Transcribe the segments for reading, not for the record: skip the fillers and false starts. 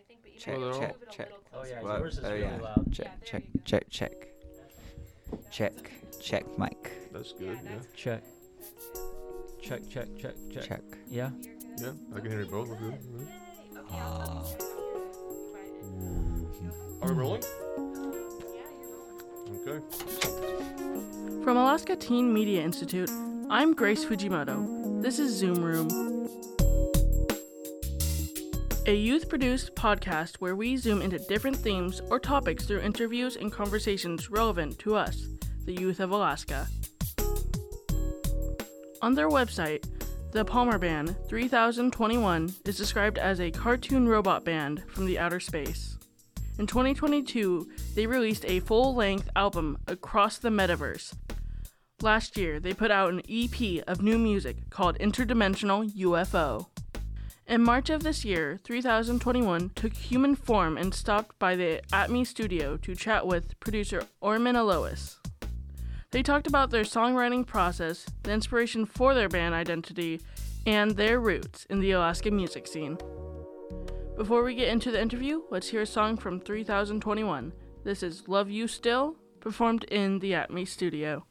Check, Well, check, check. Oh yeah, Well, yours is oh really yeah. loud. Check, mic. That's good. Yeah. Check. Check. Yeah. Yeah. I can hear you both. We're good. Are we rolling? Okay. From Alaska Teen Media Institute, I'm Grace Fujimoto. This is Zoom Room, a youth-produced podcast where we zoom into different themes or topics through interviews and conversations relevant to us, the youth of Alaska. On their website, the Palmer Band 3021 is described as a cartoon robot band from the outer space. In 2022, they released a full-length album, Across the Metaverse. Last year, they put out an EP of new music called Interdimensional UFO. In March of this year, 3021 took human form and stopped by the Atme studio to chat with producer Orman Alois. They talked about their songwriting process, the inspiration for their band identity, and their roots in the Alaska music scene. Before we get into the interview, let's hear a song from 3021. This is Love You Still, performed in the Atme studio.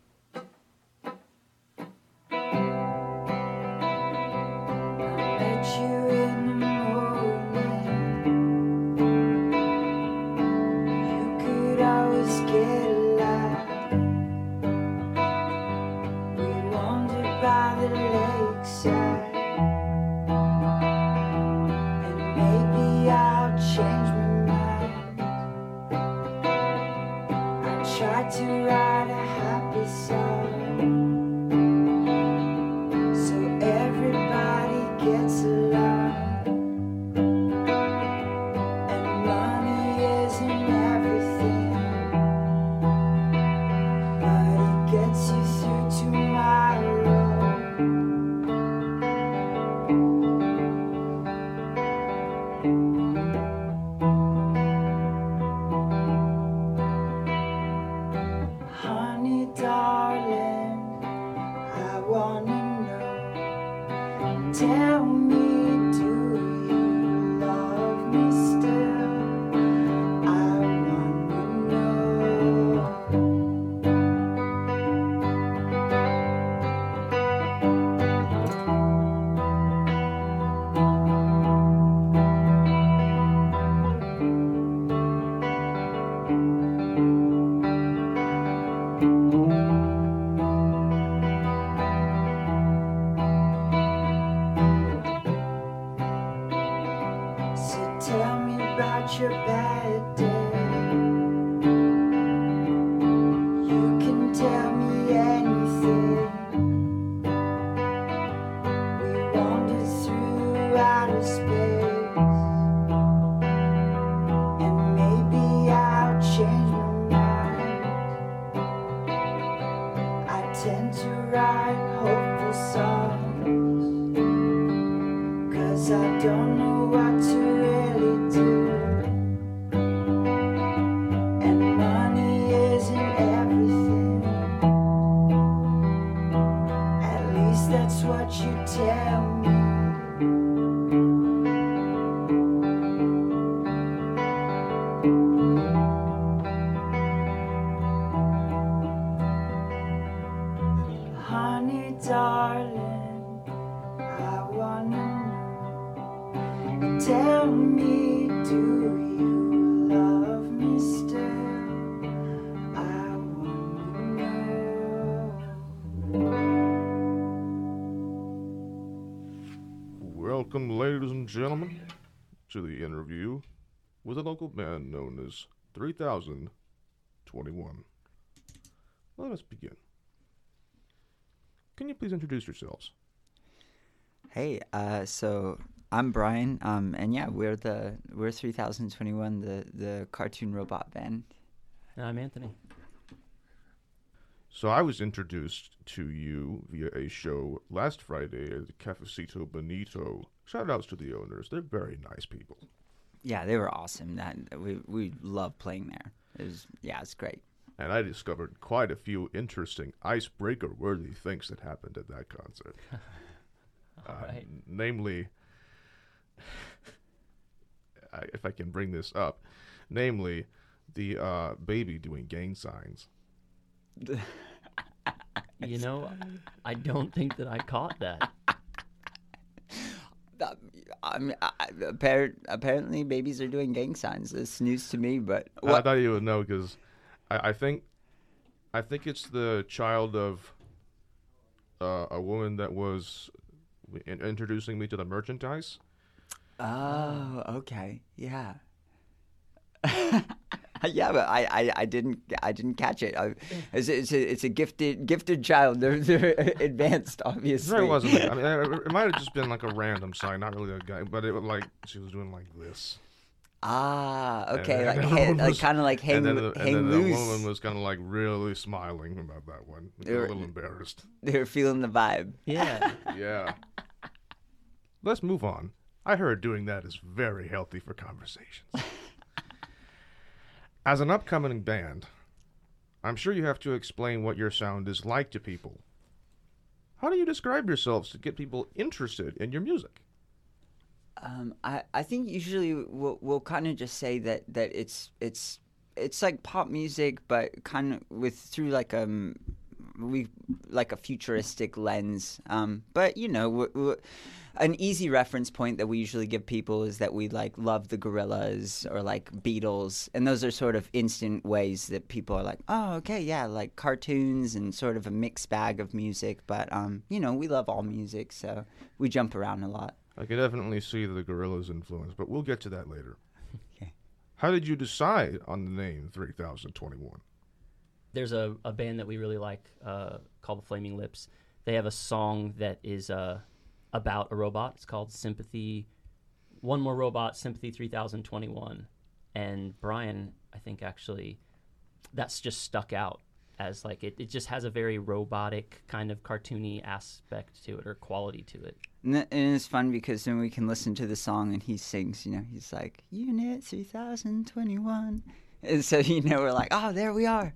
Welcome, ladies and gentlemen, to the interview with a local band known as 3021. Let us begin. Can you please introduce yourselves? Hey, so I'm Brian, and yeah, we're 3021, the cartoon robot band. And I'm Anthony. So I was introduced to you via a show last Friday at the Cafecito Bonito. Shout outs to the owners. They're very nice people. Yeah, they were awesome. That we love playing there. It's great. And I discovered quite a few interesting icebreaker-worthy things that happened at that concert. All right. Namely, if I can bring this up, namely the baby doing gang signs. You know, I don't think that I caught that. Apparently babies are doing gang signs. It's news to me, but I thought you would know because I think it's the child of a woman that was introducing me to the merchandise. Oh, okay, yeah. Yeah, but I didn't catch it. It's a gifted child. They're advanced, obviously. It wasn't. I mean, it might have just been like a random sign, not really a guy, but it was like she was doing like this. Ah, okay, And like kind of like hang then loose. the woman was kind of like really smiling about that one. A little embarrassed. They were feeling the vibe. Yeah. Yeah. Let's move on. I heard doing that is very healthy for conversations. As an upcoming band, I'm sure you have to explain what your sound is like to people. How do you describe yourselves to get people interested in your music? I think usually we'll kind of just say that it's like pop music, but kind of through like a futuristic lens. But you know, an easy reference point that we usually give people is that we like love the Gorillaz or like Beatles, and those are sort of instant ways that people are like, oh, okay, yeah, like cartoons and sort of a mixed bag of music. But you know, we love all music, so we jump around a lot. I can definitely see the Gorillaz influence, but we'll get to that later. Okay. How did you decide on the name 3021? There's a band that we really like called the Flaming Lips. They have a song that is about a robot. It's called Sympathy. One More Robot, Sympathy 3021. And Brian, I think actually, that's just stuck out as like it just has a very robotic kind of cartoony aspect to it or quality to it. And it's fun because then we can listen to the song and he sings, you know, he's like, Unit 3021. And so, you know, we're like, oh, there we are.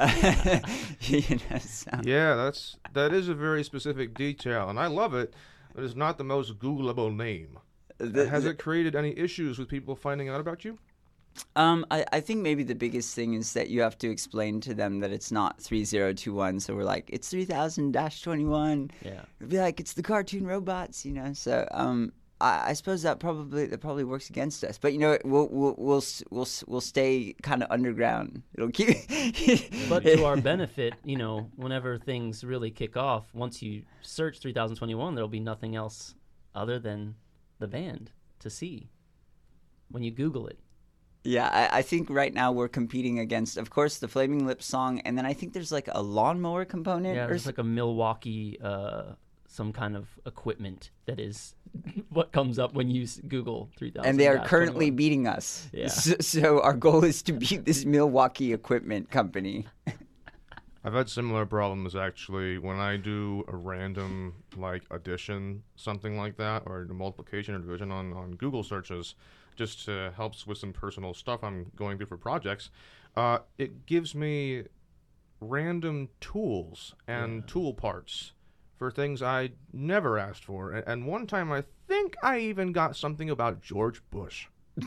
You know, so. Yeah, that is a very specific detail, and I love it, but it's not the most Googleable name. Has it created any issues with people finding out about you? I think maybe the biggest thing is that you have to explain to them that it's not 3021. So we're like, it's 3000-21. Yeah. It'd be like, it's the cartoon robots, you know. So I suppose that probably works against us. But you know, we'll stay kind of underground. It'll keep. But to our benefit, you know, whenever things really kick off, once you search 3021, there'll be nothing else other than the band to see when you Google it. Yeah, I think right now we're competing against, of course, the Flaming Lips song, and then I think there's like a lawnmower component. Yeah, there's like a Milwaukee, some kind of equipment that is what comes up when you Google 3000. And they are currently beating us. Yeah. So our goal is to beat this Milwaukee equipment company. I've had similar problems actually when I do a random like addition, something like that, or the multiplication or division on Google searches, just to help with some personal stuff I'm going through for projects. It gives me random tools and tool parts for things I never asked for. And one time I think I even got something about George Bush.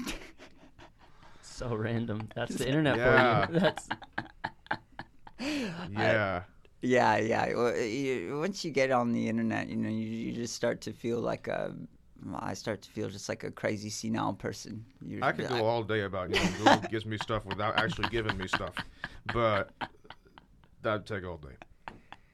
So random. That's the internet Yeah. for you. That's Yeah. Yeah. Well, once you get on the internet, you know, you just start to feel like I start to feel just like a crazy senile person. I could go all day about, you know, Google gives me stuff without actually giving me stuff. But that'd take all day.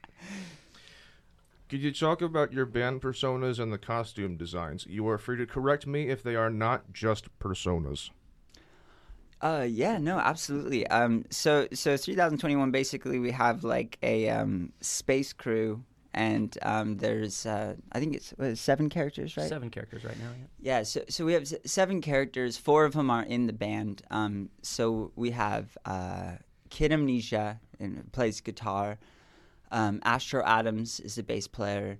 Could you talk about your band personas and the costume designs? You are free to correct me if they are not just personas. Yeah, no, absolutely. So 3021, basically we have like a space crew, and there's I think it's 7 characters, right? 7 characters right now. Yeah. Yeah, so we have 7 characters. 4 of them are in the band. So we have Kid Amnesia, and plays guitar. Astro Adams is the bass player.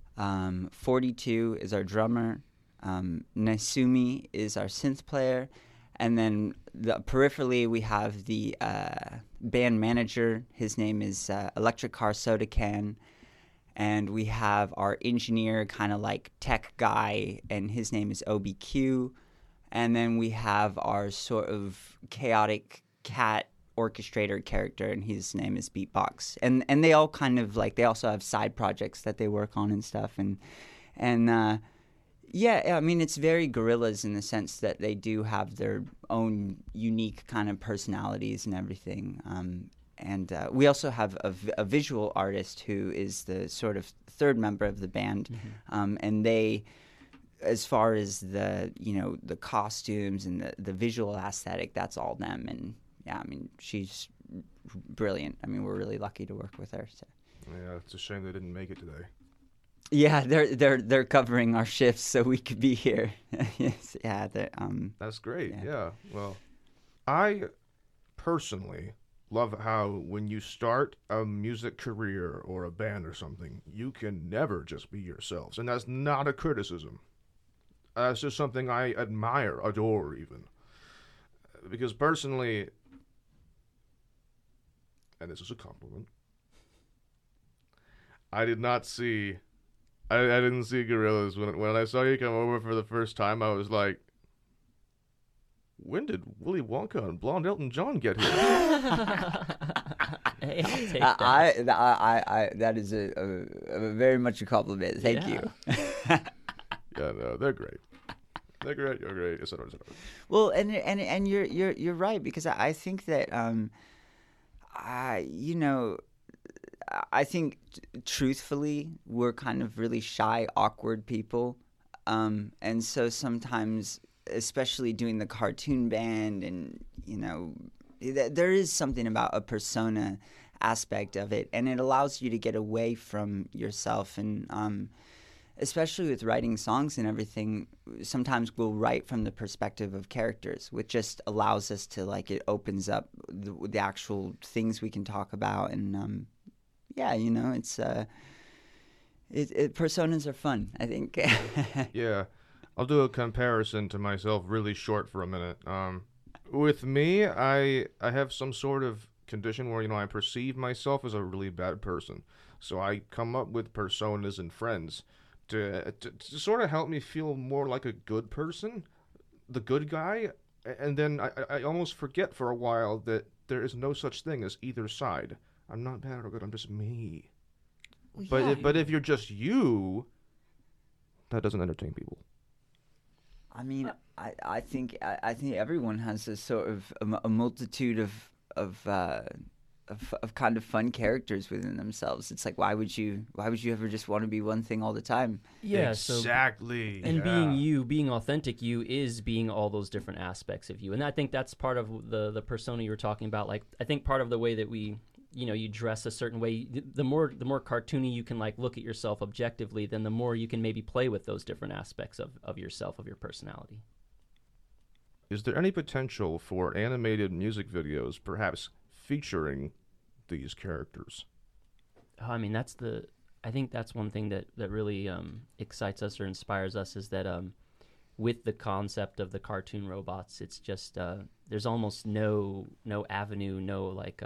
42 is our drummer. Naisumi is our synth player. And then peripherally, we have the band manager. His name is Electric Car Soda Can. And we have our engineer, kind of like tech guy, and his name is OBQ. And then we have our sort of chaotic cat orchestrator character, and his name is Beatbox. And they all kind of like, they also have side projects that they work on and stuff. And yeah, I mean, it's very Gorillaz in the sense that they do have their own unique kind of personalities and everything. And we also have a visual artist who is the sort of third member of the band. And they, as far as the, you know, the costumes and the visual aesthetic, that's all them. And yeah, I mean, she's brilliant. I mean, we're really lucky to work with her. So. Yeah, it's a shame they didn't make it today. Yeah, they're covering our shifts so we could be here. Yes, yeah. That's great. Yeah. Well, I personally love how when you start a music career or a band or something, you can never just be yourselves, and that's not a criticism. That's just something I admire, adore, even. Because personally, and this is a compliment, I did not see. I didn't see Gorillaz when I saw you come over for the first time. I was like, when did Willy Wonka and Blonde Elton John get here? Hey, I'll take that. That is a very much a compliment. Thank you. Yeah, no, they're great. They're great. You're great. Et cetera, et cetera. Well, and you're right, because I think that I think truthfully we're kind of really shy, awkward people, and so sometimes, especially doing the cartoon band, and you know, there is something about a persona aspect of it, and it allows you to get away from yourself. And especially with writing songs and everything, sometimes we'll write from the perspective of characters, which just allows us to, like, it opens up the actual things we can talk about. And yeah, you know, it's personas are fun, I think. Yeah, I'll do a comparison to myself really short for a minute. With me, I have some sort of condition where, you know, I perceive myself as a really bad person. So I come up with personas and friends to sort of help me feel more like a good person, the good guy. And then I almost forget for a while that there is no such thing as either side. I'm not bad or good, I'm just me. Well, But if you're just you, that doesn't entertain people. I mean, I think everyone has a sort of a multitude of kind of fun characters within themselves. It's like, why would you ever just want to be one thing all the time? Yeah, exactly. And being you, being authentic you, is being all those different aspects of you. And I think that's part of the persona you were talking about. Like, I think part of the way that we, you know, you dress a certain way, the more cartoony you can, like, look at yourself objectively, then the more you can maybe play with those different aspects of yourself, of your personality. Is there any potential for animated music videos perhaps featuring these characters? I mean, I think that's one thing that really excites us or inspires us, is that with the concept of the cartoon robots, it's just there's almost no avenue, no like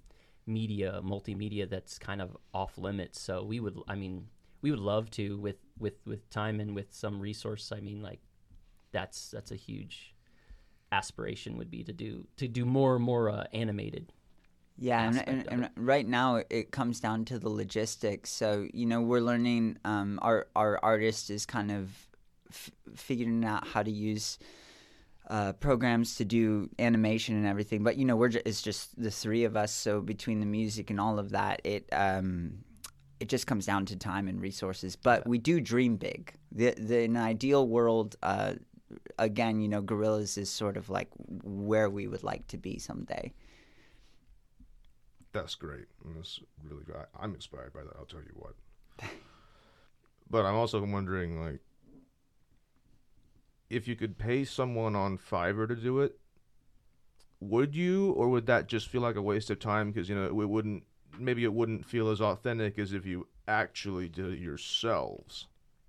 multimedia that's kind of off limits. So we would love to, with time and with some resource. I mean, like, that's a huge aspiration, would be to do more and more animated. Yeah, and right now it comes down to the logistics. So, you know, we're learning. Our artist is kind of figuring out how to use programs to do animation and everything. But, you know, it's just the three of us. So between the music and all of that, it just comes down to time and resources. But we do dream big. In an ideal world, again, you know, Gorillaz is sort of like where we would like to be someday. That's great. And that's really good. I'm inspired by that, I'll tell you what. But I'm also wondering, like, if you could pay someone on Fiverr to do it, would you, or would that just feel like a waste of time? Because, you know, maybe it wouldn't feel as authentic as if you actually did it yourselves.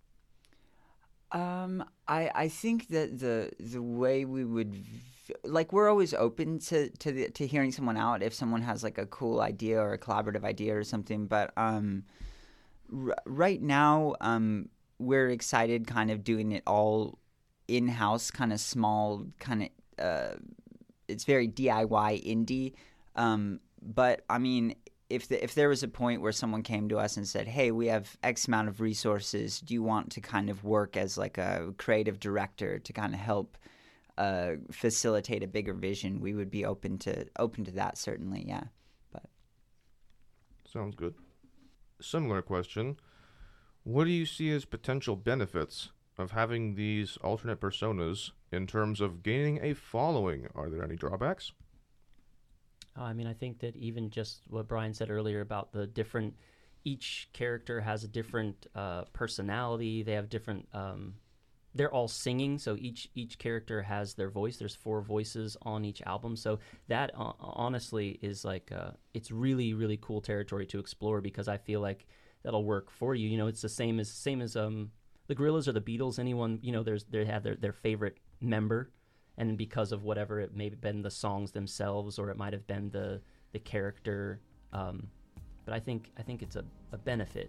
I think that the way we would, like, we're always open to hearing someone out if someone has, like, a cool idea or a collaborative idea or something. But right now, we're excited kind of doing it all in-house kind of small kind of. It's very DIY indie, but I mean, if there was a point where someone came to us and said, "Hey, we have X amount of resources. Do you want to kind of work as like a creative director to kind of help facilitate a bigger vision?" We would be open to that, certainly. Yeah, but Sounds good. Similar question: what do you see as potential benefits of having these alternate personas in terms of gaining a following? Are there any drawbacks? I mean, I think that even just what Brian said earlier about the different, each character has a different personality. They have different. They're all singing, so each character has their voice. There's 4 voices on each album, so that honestly is like it's really, really cool territory to explore, because I feel like that'll work for you. You know, it's the same as the Gorillaz or the Beatles. Anyone, you know, they have their favorite member, and because of whatever, it may have been the songs themselves, or it might have been the character. But I think it's a benefit.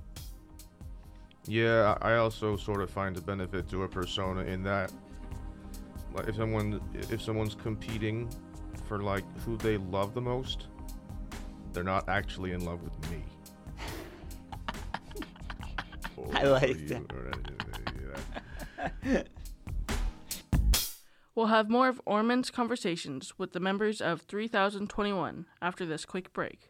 Yeah, I also sort of find a benefit to a persona in that, like, if someone's competing for like who they love the most, they're not actually in love with me. I like that. We'll have more of Ormond's conversations with the members of 3021 after this quick break.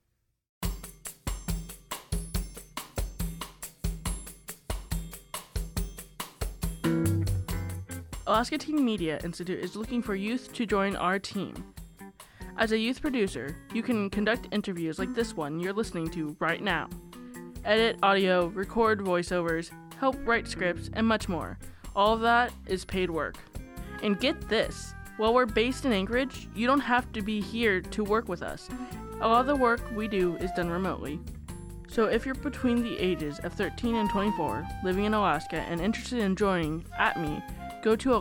Alaska Teen Media Institute is looking for youth to join our team. As a youth producer, you can conduct interviews like this one you're listening to right now, edit audio, record voiceovers, help write scripts, and much more. All of that is paid work. And get this, while we're based in Anchorage, you don't have to be here to work with us. A lot of the work we do is done remotely. So if you're between the ages of 13 and 24, living in Alaska and interested in joining ATME, go to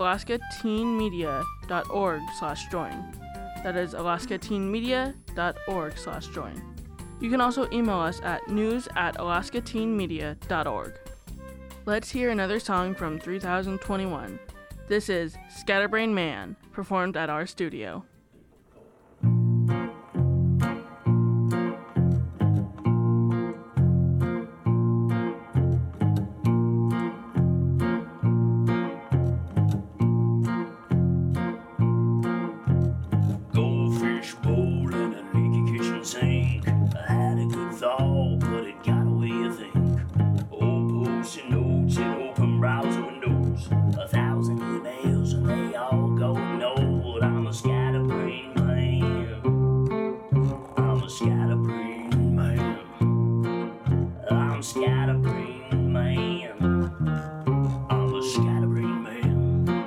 alaskateenmedia.org/join. That is alaskateenmedia.org/join. You can also email us at news@alaskateenmedia.org. Let's hear another song from 3021. This is Scatterbrain Man, performed at our studio. Goldfish bowl in a leaky kitchen sink. I had a good thought, but it got away, I think. Old post-it notes and open browser windows. 1,000 emails and they all go nowhere. I'm a scatterbrain man. I'm a scatterbrain man. I'm a scatterbrain man. I'm a scatterbrain man.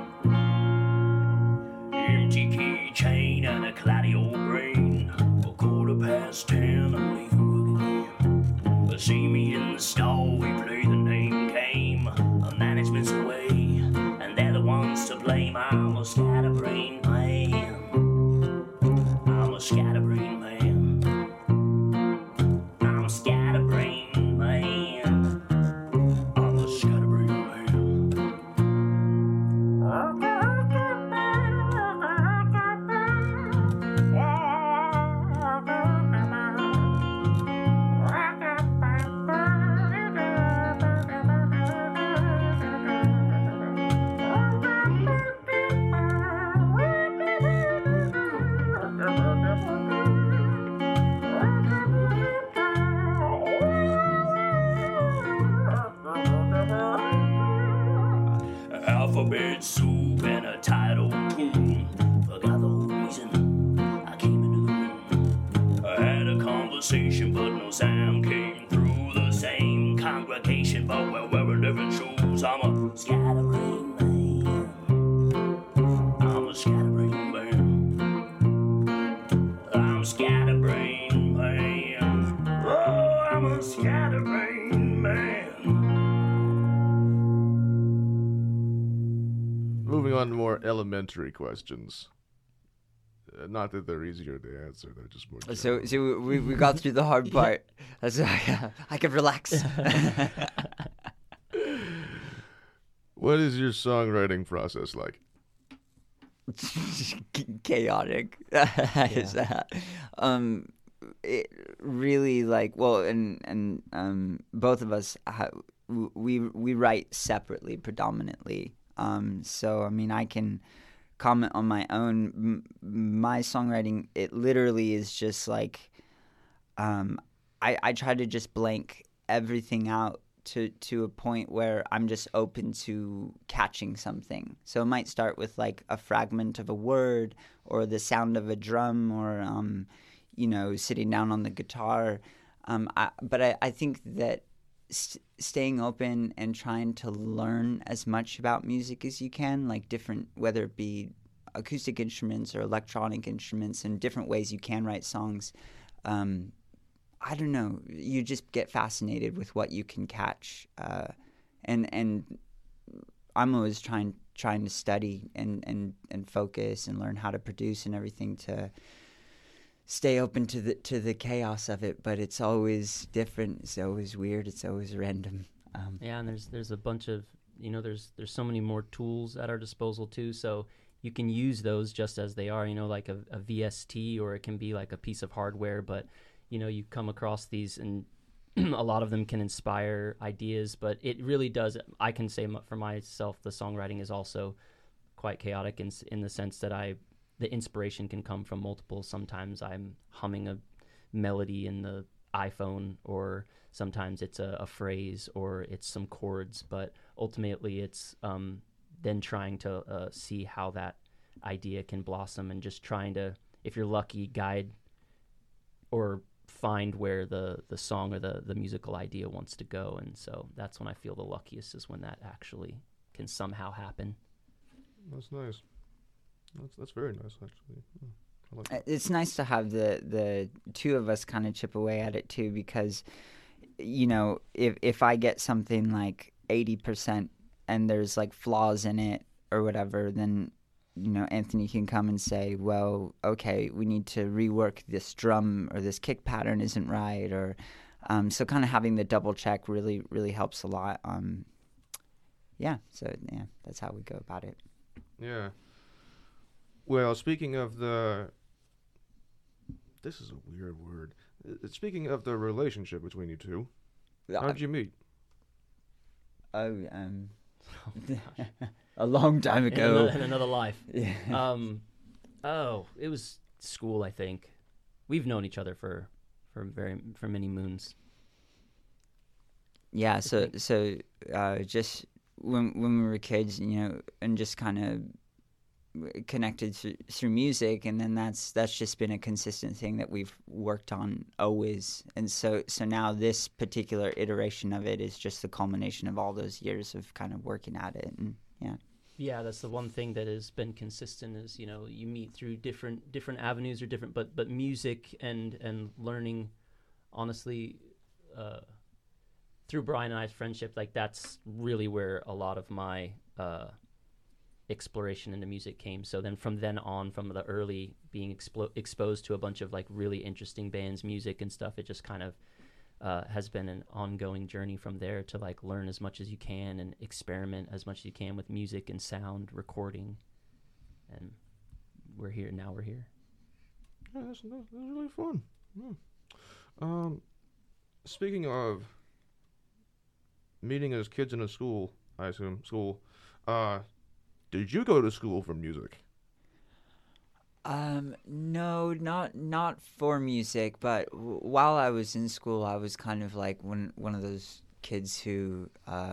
Empty keychain and a cloudy old brain. 10:15, I'm late for work again. See me in the stall, we play the name game. Management's away, and they're the ones to blame. I'm a scatterbrain man. I'm a scatterbrain man. I'm a scatterbrain man. I'm a scatterbrain man. Alphabet soup and a tight old tune. Forgot the whole reason I came into the room. I had a conversation, but no sound came through. The same congregation, but we're wearing different shoes. I'm a scatterbrain man. I'm a scatterbrain man. I'm a scatterbrain man. Oh, I'm a scatterbrain man. Moving on to more elementary questions. Not that they're easier to answer; they're just more. So we got through the hard part. That's I could relax. What is your songwriting process like? Chaotic. Is that? It really like well, and both of us we write separately predominantly. So I mean, I can comment on my own. My songwriting, it literally is just like, I try to just blank everything out to a point where I'm just open to catching something. So it might start with like a fragment of a word or the sound of a drum or, sitting down on the guitar. But I think that staying open and trying to learn as much about music as you can, like different, whether it be acoustic instruments or electronic instruments and different ways you can write songs. I don't know. You just get fascinated with what you can catch, and I'm always trying to study and focus and learn how to produce and everything to stay open to the chaos of it. But it's always different. It's always weird. It's always random. Yeah, and there's a bunch of there's so many more tools at our disposal too. So you can use those just as they are. Like a VST, or it can be like a piece of hardware, but you come across these and a lot of them can inspire ideas, but it really does. I can say for myself, the songwriting is also quite chaotic in the sense that the inspiration can come from multiple. Sometimes I'm humming a melody in the iPhone, or sometimes it's a phrase, or it's some chords, but ultimately it's then trying to see how that idea can blossom and just trying to, if you're lucky, guide or find where the song or the musical idea wants to go. And so that's when I feel the luckiest, is when that actually can somehow happen. That's nice. That's very nice, actually. Yeah, I like that. It's nice to have the two of us kind of chip away at it too, because if I get something like 80% and there's like flaws in it or whatever, then Anthony can come and say, well, okay, we need to rework this drum, or this kick pattern isn't right, or so kind of having the double check really, really helps a lot. So that's how we go about it. Yeah. Well, speaking of this is a weird word. Speaking of the relationship between you two, how did you meet? A long time ago. In another life. Yeah. It was school, I think. We've known each other for many moons. Yeah, so just when we were kids, and just kind of connected through music, and then that's just been a consistent thing that we've worked on always. And so now this particular iteration of it is just the culmination of all those years of kind of working at it. And yeah, that's the one thing that has been consistent, is you meet through different avenues, or different, but music and learning, honestly, through Brian and I's friendship, like that's really where a lot of my exploration into music came. So then from the early being exposed to a bunch of like really interesting bands, music and stuff, it just kind of has been an ongoing journey from there to like learn as much as you can and experiment as much as you can with music and sound recording. And we're here. Yeah, that's really fun. Yeah. Speaking of meeting as kids in a school, I assume school, did you go to school for music? No, not for music, but while I was in school, I was kind of like one of those kids who,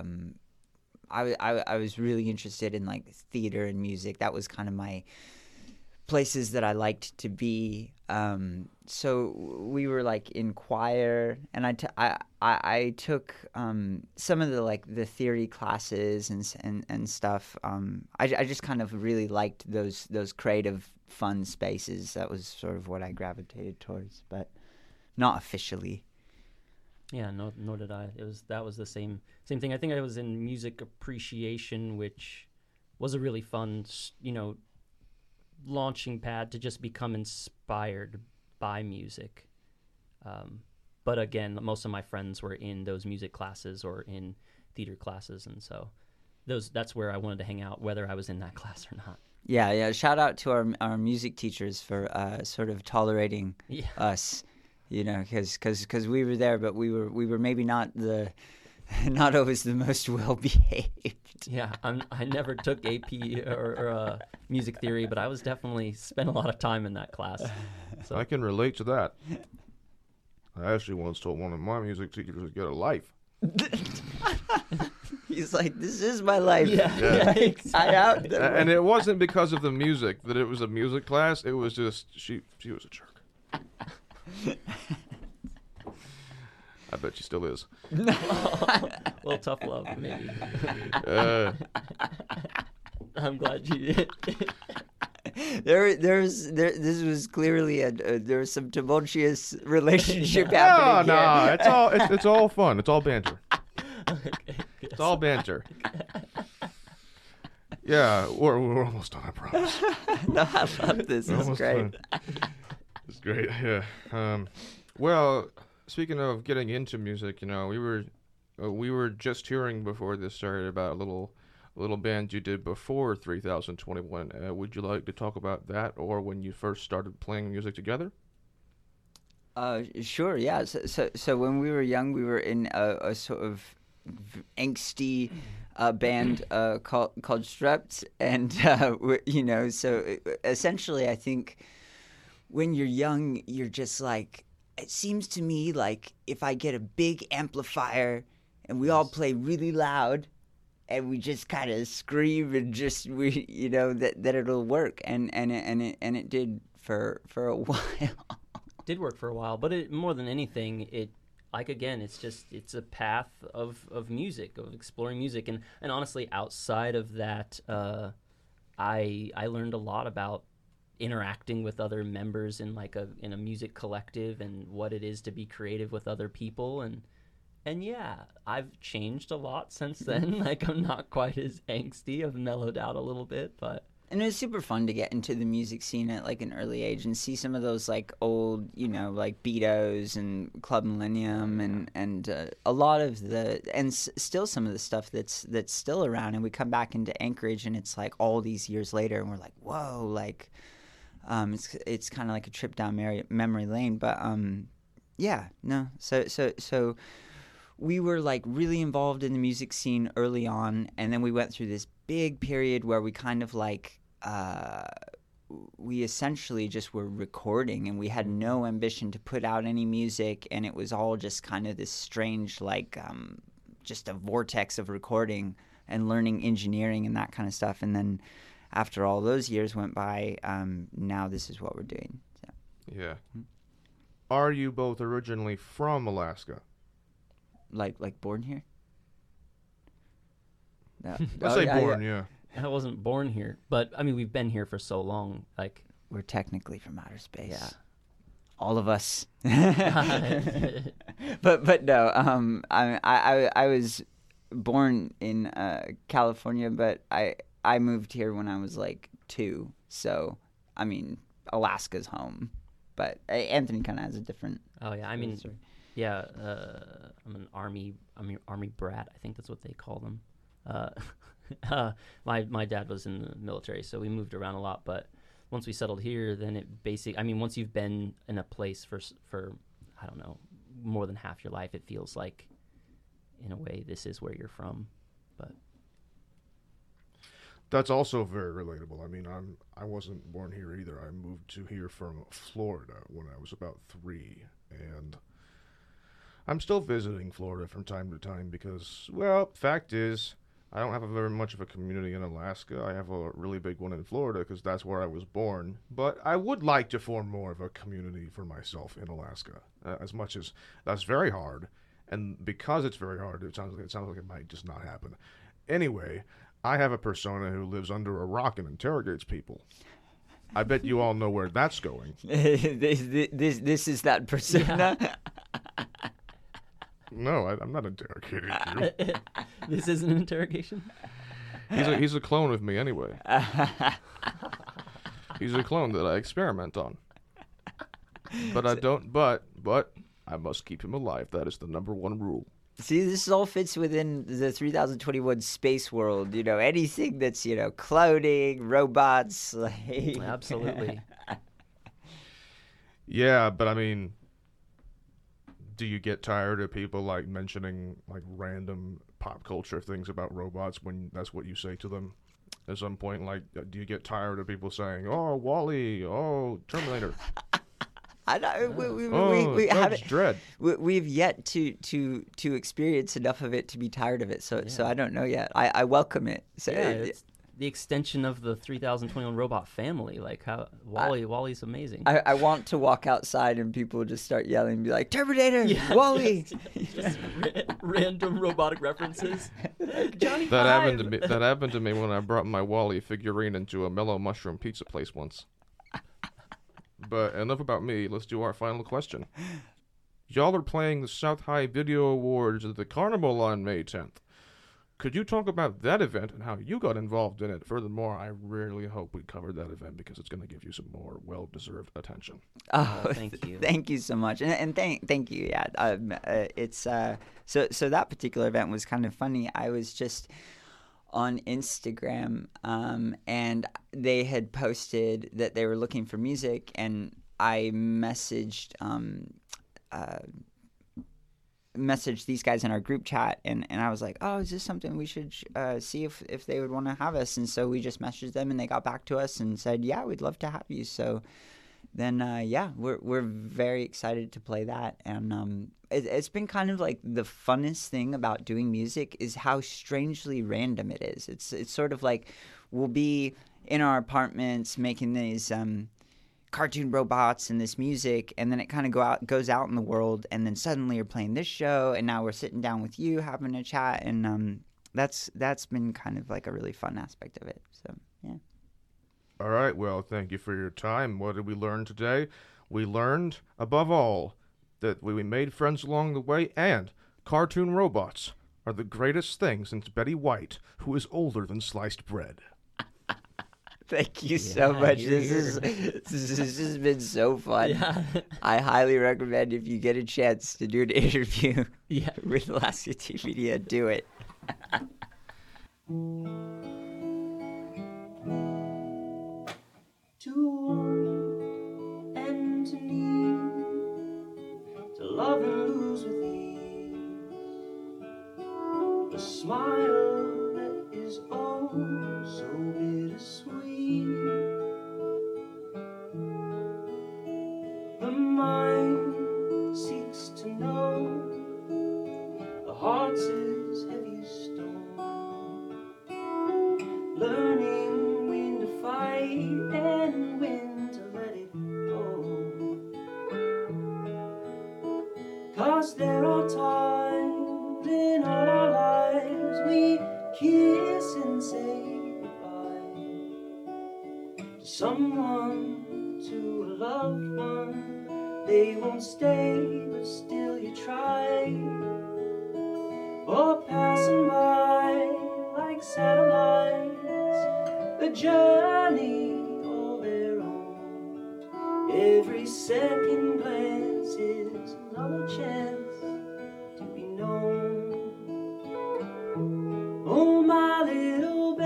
I was really interested in like theater and music. That was kind of my places that I liked to be. So we were like in choir, and I took some of the like the theory classes and stuff. I just kind of really liked those creative, fun spaces. That was sort of what I gravitated towards, but not officially. Yeah, nor did I. That was the same thing. I think I was in music appreciation, which was a really fun, launching pad to just become inspired by music. But again, most of my friends were in those music classes or in theater classes, and so that's where I wanted to hang out, whether I was in that class or not. Yeah. Shout out to our music teachers for sort of tolerating Yeah. us, because we were there, but we were maybe not not always the most well behaved. Yeah, I never took AP or music theory, but I was definitely spent a lot of time in that class. So I can relate to that. I actually once told one of my music teachers to get a life. He's like, this is my life. yeah, I out. And it wasn't because of the music that it was a music class. It was just she was a jerk. I bet she still is. Well, tough love, maybe. Uh, I'm glad you did. This was clearly there was some tumultuous relationship no, happening here. it's all fun. It's all banter. Okay, It's all banter. Yeah, we're almost done. I promise. No, I love this. We're It's almost great. done. It's great. Yeah. Well, speaking of getting into music, we were just hearing before this started about a little band you did before 3021. Would you like to talk about that, or when you first started playing music together? Sure. Yeah. So when we were young, we were in a sort of angsty band called Strept, and so essentially, I think when you're young, you're just like, it seems to me like if I get a big amplifier and we all play really loud and we just kind of scream and just that it'll work, and it did for a while. Did work for a while, but more than anything, it's a path of music, of exploring music, and honestly, outside of that, I learned a lot about interacting with other members in in a music collective and what it is to be creative with other people, and yeah, I've changed a lot since then. Like, I'm not quite as angsty. I've mellowed out a little bit, but. And it was super fun to get into the music scene at like an early age and see some of those like old, like Beatos and Club Millennium and a lot of still some of the stuff that's still around. And we come back into Anchorage and it's like all these years later and we're like, whoa, like it's kind of like a trip down memory lane. But yeah, no, so we were like really involved in the music scene early on, and then we went through this big period where we kind of like we essentially just were recording, and we had no ambition to put out any music, and it was all just kind of this strange like just a vortex of recording and learning engineering and that kind of stuff. And then after all those years went by, now this is what we're doing. So. Yeah. Are you both originally from Alaska? Like born here? No. Let's say born, yeah. I wasn't born here, but I mean, we've been here for so long. Like, we're technically from outer space. Yeah. All of us. but no. I was born in California, but I moved here when I was like 2. So I mean, Alaska's home. But Anthony kind of has a different. Oh yeah, I mean, yeah. I'm an army brat. I think that's what they call them. My dad was in the military, so we moved around a lot. But once we settled here, then once you've been in a place for I don't know, more than half your life, it feels like, in a way, this is where you're from. But that's also very relatable. I mean, I wasn't born here either. I moved to here from Florida when I was about 3, and I'm still visiting Florida from time to time because, well, fact is, I don't have very much of a community in Alaska. I have a really big one in Florida because that's where I was born. But I would like to form more of a community for myself in Alaska, as much as that's very hard. And because it's very hard, it sounds like it might just not happen. Anyway, I have a persona who lives under a rock and interrogates people. I bet you all know where that's going. This is that persona. Yeah. No, I'm not interrogating you. This is an interrogation. He's a clone of me anyway. He's a clone that I experiment on. But I don't. But I must keep him alive. That is the number one rule. See, this all fits within the 3021 space world. Anything that's cloning, robots, like Absolutely. Yeah, but I mean, do you get tired of people like mentioning like random pop culture things about robots when that's what you say to them at some point? Like, do you get tired of people saying, "Oh, Wall-E, oh, Terminator, I know we oh, we Judge haven't. Dredd"? We've yet to experience enough of it to be tired of it. So I don't know yet. I welcome it. So Yeah, it's the extension of the 3021 robot family. Like how Wall-E's amazing. I want to walk outside and people just start yelling and be like, Terminator, Wall-E. Just random robotic references. Like Johnny That Five. happened to me. That happened to me when I brought my Wall-E figurine into a Mellow Mushroom pizza place once. But enough about me. Let's do our final question. Y'all are playing the South High Video Awards at the Carnival on May 10th. Could you talk about that event and how you got involved in it? Furthermore, I really hope we covered that event because it's going to give you some more well-deserved attention. Oh, thank you. Thank you so much, and thank you. Yeah, it's so that particular event was kind of funny. I was just on Instagram, and they had posted that they were looking for music, and I messaged these guys in our group chat, and I was like, oh, is this something we should see if they would want to have us? And so we just messaged them, and they got back to us and said, yeah, we'd love to have you. So then we're very excited to play that, and it's been kind of like the funnest thing about doing music is how strangely random it is. It's sort of like we'll be in our apartments making these cartoon robots and this music, and then it kind of goes out in the world, and then suddenly you're playing this show, and now we're sitting down with you having a chat, and that's been kind of like a really fun aspect of it. So yeah. All right, well, thank you for your time. What did we learn today? We learned, above all, that we made friends along the way, and cartoon robots are the greatest thing since Betty White, who is older than sliced bread. Thank you so much. This has been so fun. Yeah. I highly recommend if you get a chance to do an interview Yeah. with Alaska Teen Media, do it. To want and to need, to love and lose with ease, a smile that is oh so bittersweet. The mind seeks to know the heart's its heaviest stone, learning when to fight and when to let it go. 'Cause there are times in all our lives we kiss and say goodbye to someone, to a loved one. They won't stay, but still you try. Or passing by like satellites, a journey all their own. Every second glance is another chance to be known. Oh, my little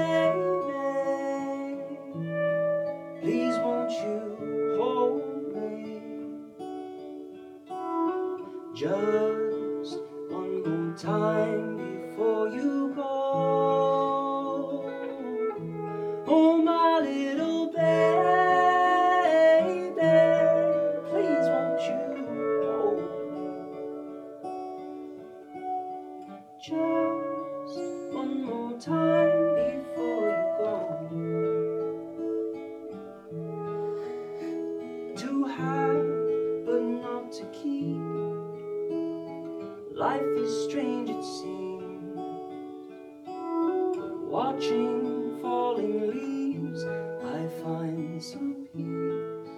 baby, please won't you hold me just one more time before you go. Oh, my little baby, please won't you hold me just one more time before you go. To have but not to keep, life is strange it seems, but watching falling leaves I find some peace.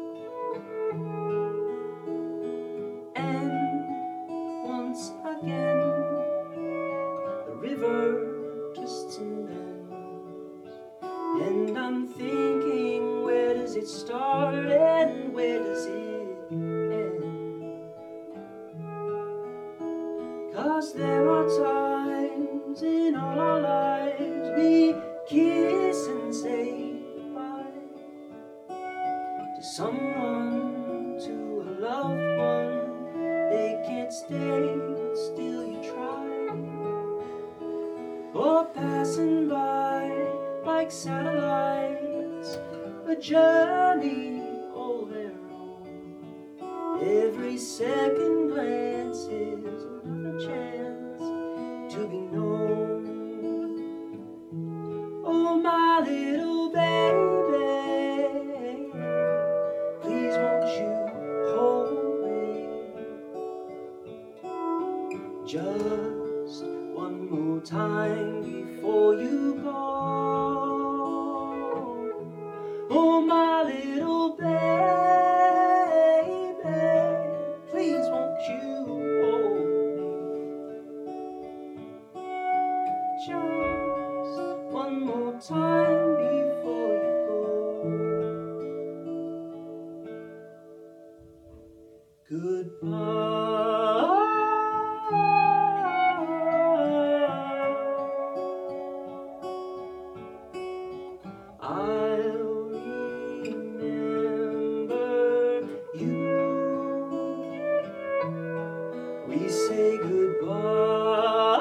And once again the river twists and bends, and I'm thinking, where does it start and where does it end? 'Cause there to someone, to a loved one. They can't stay, but still you try. Or passing by like satellites, a journey all their own. Every second glance is another chance to be known. Oh, my little baby, please won't you hold me? Just one more time before you go. Oh, my little baby, please won't you hold me? Just one more time before you go. Goodbye. I'll remember you. We say goodbye.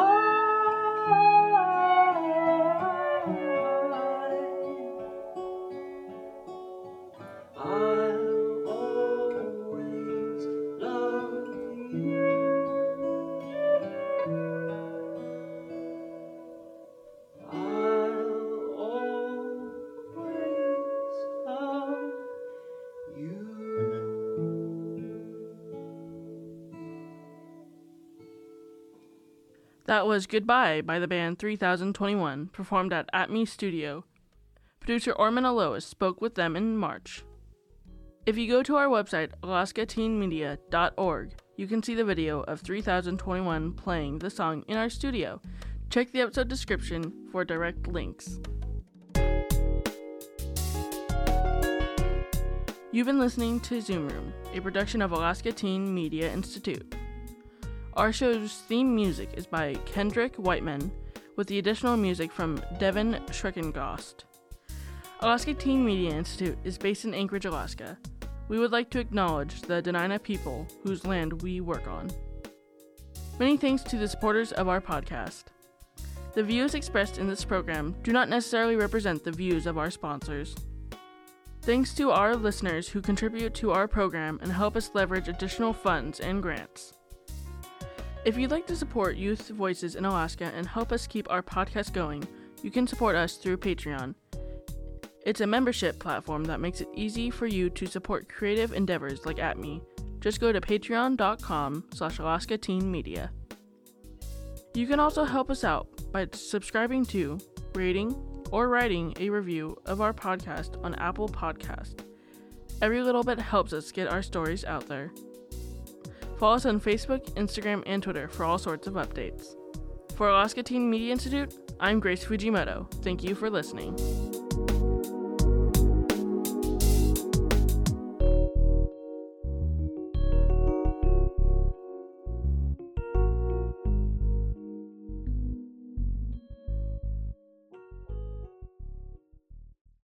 I'll always love you. I'll always love you. That was Goodbye by the band 3021, performed at Atme Studio. Producer Orman Alois spoke with them in March. If you go to our website, alaskateenmedia.org, you can see the video of 3021 playing the song in our studio. Check the episode description for direct links. You've been listening to Zoom Room, a production of Alaska Teen Media Institute. Our show's theme music is by Kendrick Whiteman, with the additional music from Devin Schreckengost. Alaska Teen Media Institute is based in Anchorage, Alaska. We would like to acknowledge the Dena'ina people whose land we work on. Many thanks to the supporters of our podcast. The views expressed in this program do not necessarily represent the views of our sponsors. Thanks to our listeners who contribute to our program and help us leverage additional funds and grants. If you'd like to support youth voices in Alaska and help us keep our podcast going, you can support us through Patreon. It's a membership platform that makes it easy for you to support creative endeavors like Atme. Just go to patreon.com/AlaskaTeenMedia. You can also help us out by subscribing to, rating, or writing a review of our podcast on Apple Podcast. Every little bit helps us get our stories out there. Follow us on Facebook, Instagram, and Twitter for all sorts of updates. For Alaska Teen Media Institute, I'm Grace Fujimoto. Thank you for listening.